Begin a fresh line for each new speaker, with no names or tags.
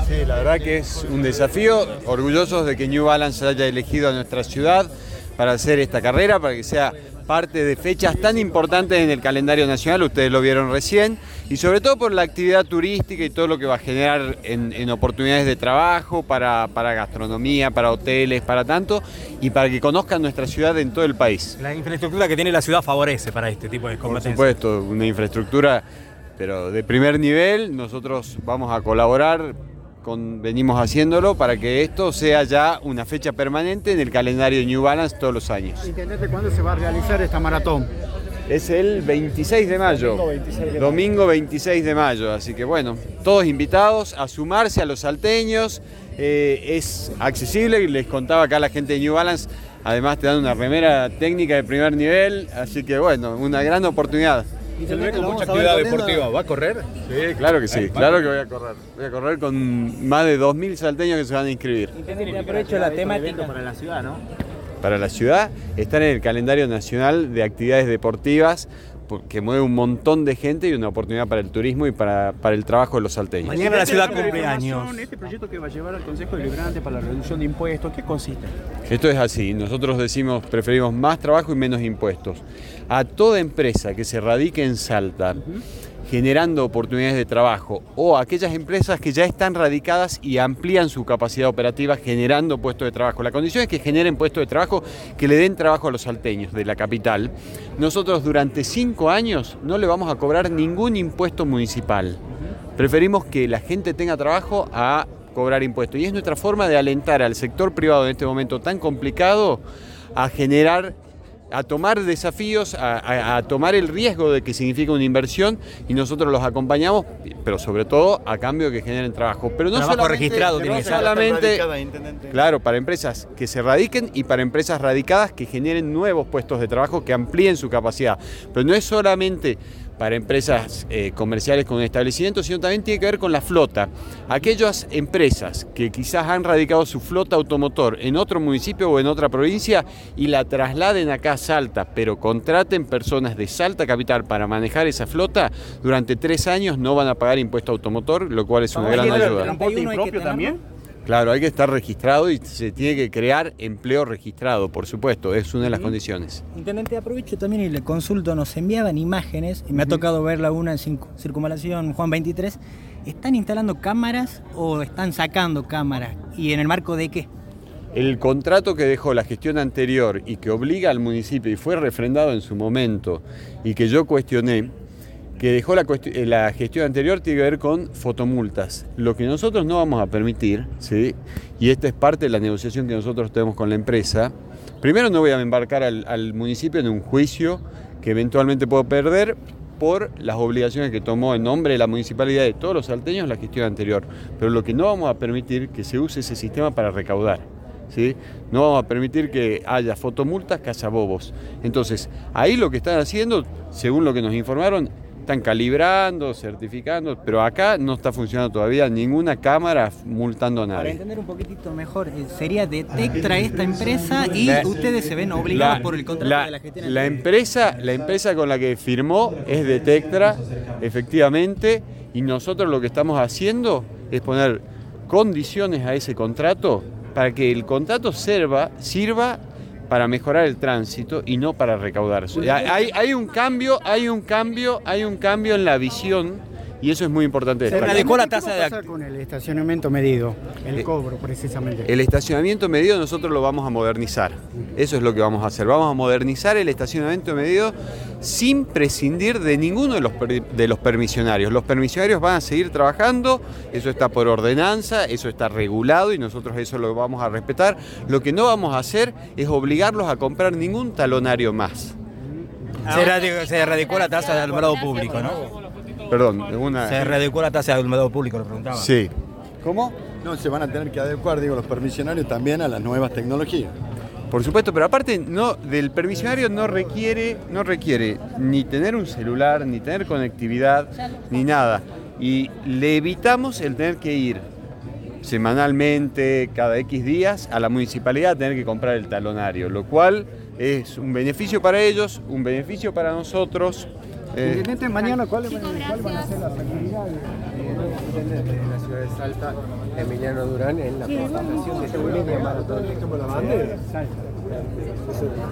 Sí, la verdad que es un desafío, orgullosos de que New Balance haya elegido a nuestra ciudad para hacer esta carrera, para que sea parte de fechas tan importantes en el calendario nacional, ustedes lo vieron recién, y sobre todo por la actividad turística y todo lo que va a generar en oportunidades de trabajo para gastronomía, para hoteles, para tanto, y para que conozcan nuestra ciudad en todo el país.
La infraestructura que tiene la ciudad favorece para este tipo de competencias.
Por supuesto, una infraestructura, pero de primer nivel. Nosotros vamos a colaborar, venimos haciéndolo para que esto sea ya una fecha permanente en el calendario New Balance todos los años.
Intendente, ¿cuándo se va a realizar esta maratón?
Es el 26 de mayo, domingo 26 de mayo, así que bueno, todos invitados a sumarse a los salteños, es accesible, les contaba acá a la gente de New Balance, además te dan una remera técnica de primer nivel, así que bueno, una gran oportunidad.
¿Se ve con mucha actividad deportiva? ¿Va a correr?
Sí, claro que sí, claro que voy a correr. Voy a correr con más de 2.000 salteños que se van a inscribir.
Intendente, aprovecho la temática para la ciudad, ¿no?
Para la ciudad, están en el calendario nacional de actividades deportivas que mueve un montón de gente y una oportunidad para el turismo y para el trabajo de los salteños.
Mañana la ciudad cumple años.
Este proyecto que va a llevar al Consejo Deliberante para la reducción de impuestos, ¿qué consiste?
Esto es así, nosotros preferimos más trabajo y menos impuestos. A toda empresa que se radique en Salta, generando oportunidades de trabajo, o aquellas empresas que ya están radicadas y amplían su capacidad operativa generando puestos de trabajo. La condición es que generen puestos de trabajo que le den trabajo a los salteños de la capital. Nosotros durante 5 años no le vamos a cobrar ningún impuesto municipal. Preferimos que la gente tenga trabajo a cobrar impuestos. Y es nuestra forma de alentar al sector privado en este momento tan complicado a tomar desafíos, a tomar el riesgo de que significa una inversión, y nosotros los acompañamos, pero sobre todo a cambio de que generen trabajo. Pero no
trabajo registrado tiene que ser.
Solamente, claro, para empresas que se radiquen y para empresas radicadas que generen nuevos puestos de trabajo, que amplíen su capacidad. Pero no es solamente para empresas comerciales con establecimientos, sino también tiene que ver con la flota. Aquellas empresas que quizás han radicado su flota automotor en otro municipio o en otra provincia y la trasladen acá a Salta, pero contraten personas de Salta Capital para manejar esa flota, durante 3 años no van a pagar impuesto automotor, lo cual es una gran ayuda.
¿Transporte impropio también?
Claro, hay que estar registrado y se tiene que crear empleo registrado, por supuesto, es una de las condiciones.
Intendente, aprovecho también y le consulto, nos enviaban imágenes, y me ha tocado verla una en Circunvalación Juan 23, ¿están instalando cámaras o están sacando cámaras? ¿Y en el marco de qué?
El contrato que dejó la gestión anterior y que obliga al municipio, y fue refrendado en su momento, y que yo cuestioné, que dejó la gestión anterior, tiene que ver con fotomultas. Lo que nosotros no vamos a permitir, ¿sí? Y esta es parte de la negociación que nosotros tenemos con la empresa. Primero, no voy a embarcar al municipio en un juicio que eventualmente puedo perder por las obligaciones que tomó en nombre de la municipalidad de todos los salteños la gestión anterior. Pero lo que no vamos a permitir que se use ese sistema para recaudar, ¿sí? No vamos a permitir que haya fotomultas cazabobos. Entonces, ahí lo que están haciendo, según lo que nos informaron, están calibrando, certificando, pero acá no está funcionando todavía ninguna cámara multando a nadie.
Para entender un poquitito mejor, sería de Tectra esta empresa y ustedes se ven obligados por el contrato de la gestión.
La empresa con la que firmó es de Tectra, efectivamente, y nosotros lo que estamos haciendo es poner condiciones a ese contrato para que el contrato sirva para mejorar el tránsito y no para recaudar. Hay un cambio en la visión, y eso es muy importante.
¿Se radicó la tasa de con el estacionamiento medido, el cobro precisamente?
El estacionamiento medido nosotros lo vamos a modernizar. Eso es lo que vamos a hacer. Vamos a modernizar el estacionamiento medido sin prescindir de ninguno de los permisionarios. Los permisionarios van a seguir trabajando, eso está por ordenanza, eso está regulado y nosotros eso lo vamos a respetar. Lo que no vamos a hacer es obligarlos a comprar ningún talonario más.
Se erradicó la tasa de alumbrado público, ¿no?
Perdón,
Se readecuó la tasa de alumbrado público, lo preguntaba.
Sí. ¿Cómo?
No, se van a tener que adecuar, los permisionarios también a las nuevas tecnologías.
Por supuesto, pero aparte del permisionario no requiere ni tener un celular, ni tener conectividad, ni nada. Y le evitamos el tener que ir semanalmente, cada X días, a la municipalidad a tener que comprar el talonario, lo cual es un beneficio para ellos, un beneficio para nosotros.
Intendente, mañana, ¿cuál van a ser las actividades?
intendente de la ciudad de Salta, Emiliano Durán, en la presentación de esta media maratón.